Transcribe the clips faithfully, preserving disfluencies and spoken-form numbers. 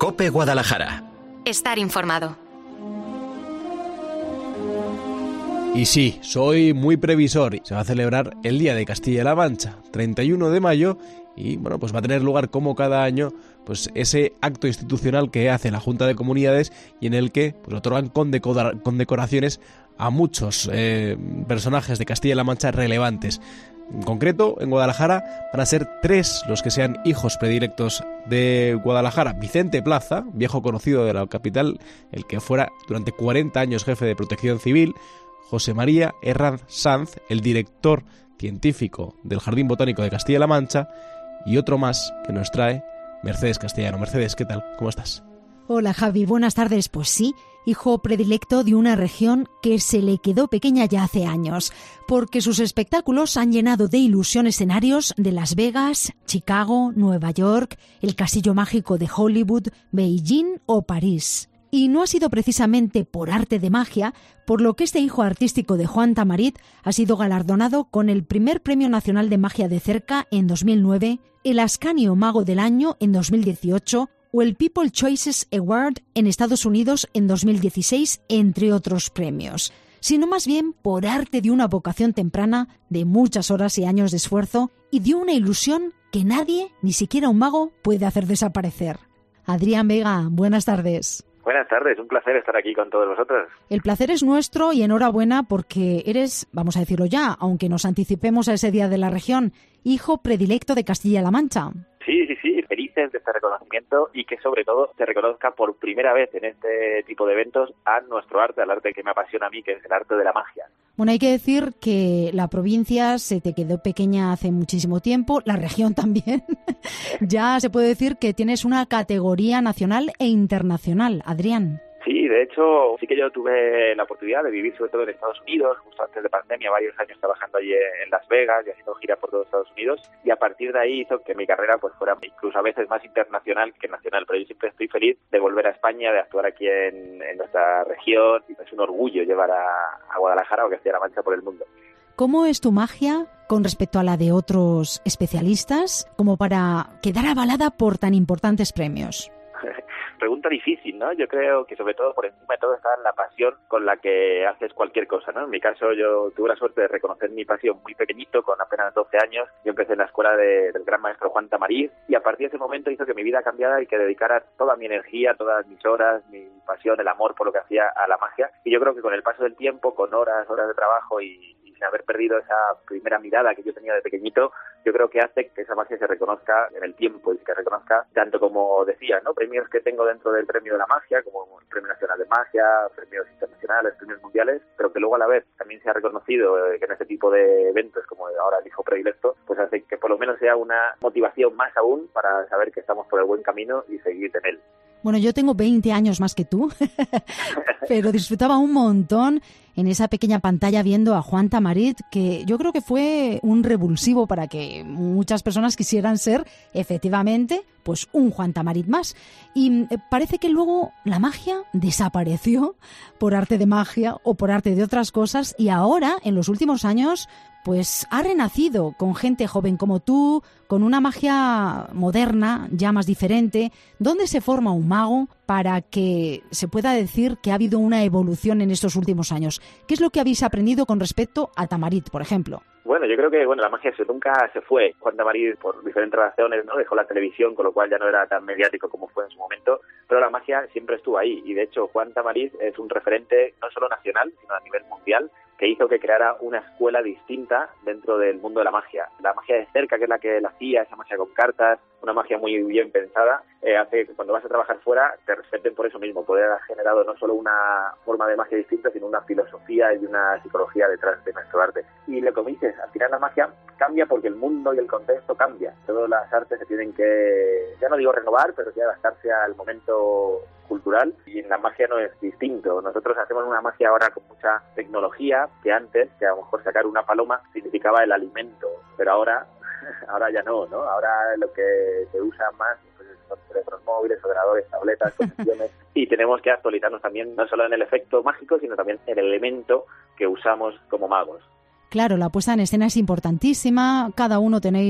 COPE Guadalajara. Estar informado. Y sí, soy muy previsor. Se va a celebrar el Día de Castilla-La Mancha, treinta y uno de mayo, y bueno, pues va a tener lugar como cada año pues ese acto institucional que hace la Junta de Comunidades y en el que pues otorgan condecoraciones a muchos eh, personajes de Castilla-La Mancha relevantes. En concreto, en Guadalajara van a ser tres los que sean hijos predilectos de Guadalajara. Vicente Plaza, viejo conocido de la capital, el que fuera durante cuarenta años jefe de Protección Civil. José María Herranz Sanz, el director científico del Jardín Botánico de Castilla-La Mancha. Y otro más que nos trae Mercedes Castellano. Mercedes, ¿qué tal? ¿Cómo estás? Hola Javi, buenas tardes. Pues sí, hijo predilecto de una región que se le quedó pequeña ya hace años, porque sus espectáculos han llenado de ilusión escenarios de Las Vegas, Chicago, Nueva York, el Castillo Mágico de Hollywood, Beijing o París. Y no ha sido precisamente por arte de magia, por lo que este hijo artístico de Juan Tamarit ha sido galardonado con el primer Premio Nacional de Magia de Cerca en dos mil nueve, el Ascanio Mago del Año en dos mil dieciocho o el People Choices Award en Estados Unidos en dos mil dieciséis, entre otros premios, sino más bien por arte de una vocación temprana, de muchas horas y años de esfuerzo y de una ilusión que nadie, ni siquiera un mago, puede hacer desaparecer. Adrián Vega, buenas tardes. Buenas tardes, un placer estar aquí con todos vosotros. El placer es nuestro y enhorabuena porque eres, vamos a decirlo ya, aunque nos anticipemos a ese día de la región, hijo predilecto de Castilla-La Mancha. Sí, sí, sí, felices de este reconocimiento y que sobre todo se reconozca por primera vez en este tipo de eventos a nuestro arte, al arte que me apasiona a mí, que es el arte de la magia. Bueno, hay que decir que la provincia se te quedó pequeña hace muchísimo tiempo, la región también. Ya se puede decir que tienes una categoría nacional e internacional, Adrián. Sí, de hecho, sí que yo tuve la oportunidad de vivir sobre todo en Estados Unidos, justo antes de pandemia, varios años trabajando allí en Las Vegas y haciendo giras por todo Estados Unidos, y a partir de ahí hizo que mi carrera pues fuera incluso a veces más internacional que nacional, pero yo siempre estoy feliz de volver a España, de actuar aquí en, en nuestra región, y es un orgullo llevar a, a Guadalajara o Castilla-La Mancha por el mundo. ¿Cómo es tu magia con respecto a la de otros especialistas, como para quedar avalada por tan importantes premios? Pregunta difícil, ¿no? Yo creo que sobre todo por encima de todo está la pasión con la que haces cualquier cosa, ¿no? En mi caso yo tuve la suerte de reconocer mi pasión muy pequeñito, con apenas doce años. Yo empecé en la escuela de, del gran maestro Juan Tamarit y a partir de ese momento hizo que mi vida cambiara y que dedicara toda mi energía, todas mis horas, mi pasión, el amor por lo que hacía a la magia. Y yo creo que con el paso del tiempo, con horas, horas de trabajo y, y sin haber perdido esa primera mirada que yo tenía de pequeñito, yo creo que hace que esa magia se reconozca en el tiempo y se reconozca tanto como decía, ¿no? Premios que tengo dentro del Premio de la Magia, como el Premio Nacional de Magia, premios internacionales, premios mundiales, pero que luego a la vez también se ha reconocido eh, que en este tipo de eventos, como ahora el hijo predilecto, pues hace que por lo menos sea una motivación más aún para saber que estamos por el buen camino y seguir en él. Bueno, yo tengo veinte años más que tú, pero disfrutaba un montón en esa pequeña pantalla viendo a Juan Tamarit, que yo creo que fue un revulsivo para que muchas personas quisieran ser, efectivamente, pues un Juan Tamarit más. Y parece que luego la magia desapareció por arte de magia o por arte de otras cosas y ahora, en los últimos años, pues ha renacido con gente joven como tú, con una magia moderna, ya más diferente. ¿Dónde se forma un mago para que se pueda decir que ha habido una evolución en estos últimos años? ¿Qué es lo que habéis aprendido con respecto a Tamarit, por ejemplo? Bueno, yo creo que bueno la magia se, nunca se fue. Juan Tamarit, por diferentes razones, no dejó la televisión, con lo cual ya no era tan mediático como fue en su momento, pero la magia siempre estuvo ahí. Y de hecho, Juan Tamarit es un referente no solo nacional, sino a nivel mundial, que hizo que creara una escuela distinta dentro del mundo de la magia. La magia de cerca, que es la que él hacía, esa magia con cartas, una magia muy bien pensada, eh, hace que cuando vas a trabajar fuera te respeten por eso mismo, poder haber generado no solo una forma de magia distinta, sino una filosofía y una psicología detrás de nuestro arte. Y lo que dices, al final la magia cambia porque el mundo y el contexto cambia. Todas las artes se tienen que, ya no digo renovar, pero sí adaptarse al momento cultural, y en la magia no es distinto. Nosotros hacemos una magia ahora con mucha tecnología, que antes, que a lo mejor sacar una paloma significaba el alimento, pero ahora ahora ya no, ¿no? Ahora lo que se usa más pues, son teléfonos móviles, ordenadores, tabletas, conexiones, y tenemos que actualizarnos también, no solo en el efecto mágico, sino también en el elemento que usamos como magos. Claro, la puesta en escena es importantísima, cada uno tenéis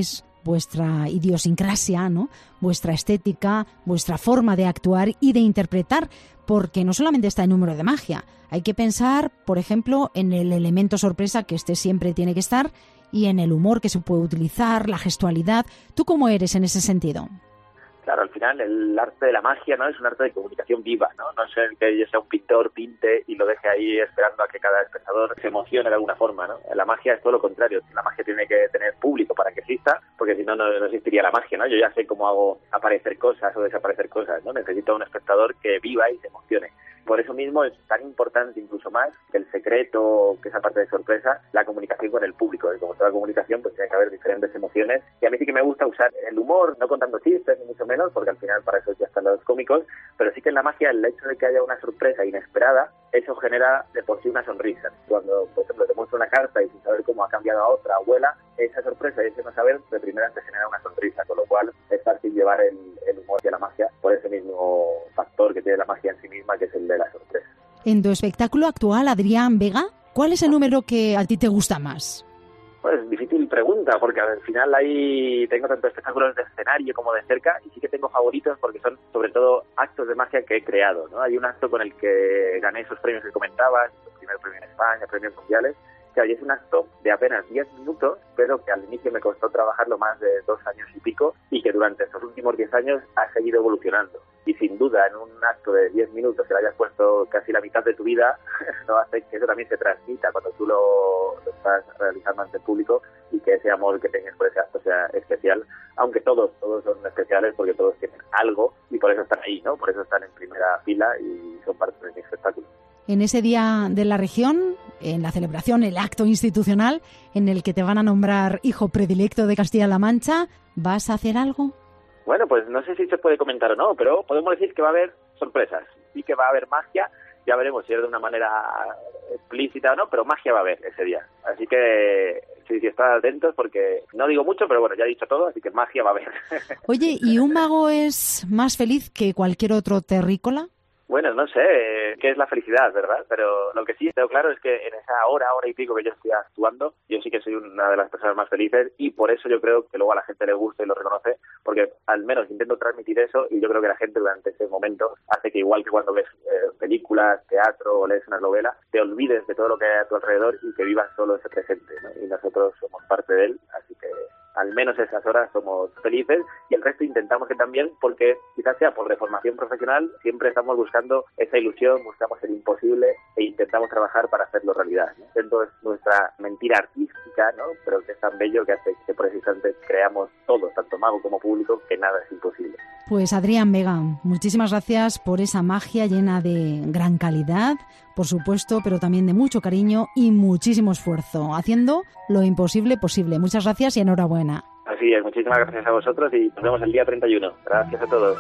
vuestra idiosincrasia, ¿no? Vuestra estética, vuestra forma de actuar y de interpretar, porque no solamente está el número de magia, hay que pensar, por ejemplo, en el elemento sorpresa, que este siempre tiene que estar, y en el humor que se puede utilizar, la gestualidad. ¿Tú cómo eres en ese sentido? Claro, al final el arte de la magia, ¿no?, es un arte de comunicación viva, ¿no? No es el que yo sea un pintor, pinte y lo deje ahí esperando a que cada espectador se emocione de alguna forma, ¿no? La magia es todo lo contrario. La magia tiene que tener público para que exista, porque si no, no, no existiría la magia, ¿no? Yo ya sé cómo hago aparecer cosas o desaparecer cosas, ¿no? Necesito un espectador que viva y se emocione. Por eso mismo es tan importante, incluso más, que el secreto, que esa parte de sorpresa, la comunicación con el público. Y como toda comunicación, pues tiene que haber diferentes emociones. Y a mí sí que me gusta usar el humor, no contando chistes, ni mucho menos, porque al final para eso ya están los cómicos, pero sí que en la magia el hecho de que haya una sorpresa inesperada, eso genera de por sí una sonrisa. Cuando, por ejemplo, te muestro una carta y sin saber cómo ha cambiado a otra abuela, esa sorpresa y ese no saber, de primera te genera una sonrisa, con lo cual es fácil llevar el, el humor y la magia por ese mismo factor que tiene la magia en sí misma, que es el de la sorpresa. En tu espectáculo actual, Adrián Vega, ¿cuál es el número que a ti te gusta más? Pues difícil pregunta, porque al final ahí tengo tanto espectáculos de escenario como de cerca, y sí que tengo favoritos porque son sobre todo actos de magia que he creado, ¿no? Hay un acto con el que gané esos premios que comentabas, el primer premio en España, premios mundiales, que hoy es un acto de apenas diez minutos, pero que al inicio me costó trabajarlo más de dos años y pico, y que durante estos últimos diez años ha seguido evolucionando. Y sin duda, en un acto de diez minutos que le hayas puesto casi la mitad de tu vida, no hace que eso también se transmita cuando tú lo, lo estás realizando ante el público, y que ese amor que tengas por ese acto sea especial, aunque todos, todos son especiales porque todos tienen algo y por eso están ahí, ¿no? Por eso están en primera fila y son parte de mi espectáculo. En ese día de la región, en la celebración, el acto institucional en el que te van a nombrar hijo predilecto de Castilla-La Mancha, ¿vas a hacer algo? Bueno, pues no sé si se puede comentar o no, pero podemos decir que va a haber sorpresas y que va a haber magia. Ya veremos si es de una manera explícita o no, pero magia va a haber ese día. Así que sí, sí, estad atentos porque no digo mucho, pero bueno, ya he dicho todo, así que magia va a haber. Oye, ¿y un mago es más feliz que cualquier otro terrícola? Bueno, no sé qué es la felicidad, ¿verdad? Pero lo que sí tengo claro es que en esa hora, hora y pico que yo estoy actuando, yo sí que soy una de las personas más felices, y por eso yo creo que luego a la gente le gusta y lo reconoce, porque al menos intento transmitir eso, y yo creo que la gente durante ese momento hace que, igual que cuando ves eh, películas, teatro o lees una novela, te olvides de todo lo que hay a tu alrededor y que vivas solo ese presente, ¿no? Y nosotros somos parte de él, así que al menos esas horas somos felices, y el resto intentamos que también, porque quizás sea por deformación profesional, siempre estamos buscando esa ilusión, buscamos el imposible e intentamos trabajar para hacerlo realidad, ¿no? Entonces nuestra mentira artística, ¿no?, pero que es tan bello que hace que por ese instante creamos todos, tanto mago como público, que nada es imposible. Pues Adrián Vega, muchísimas gracias por esa magia llena de gran calidad, por supuesto, pero también de mucho cariño y muchísimo esfuerzo, haciendo lo imposible posible. Muchas gracias y enhorabuena. Así es, muchísimas gracias a vosotros y nos vemos el día treinta y uno. Gracias a todos.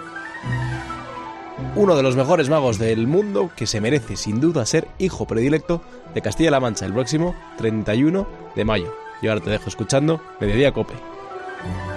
Uno de los mejores magos del mundo, que se merece sin duda ser hijo predilecto de Castilla-La Mancha el próximo treinta y uno de mayo. Y ahora te dejo escuchando Mediodía Cope.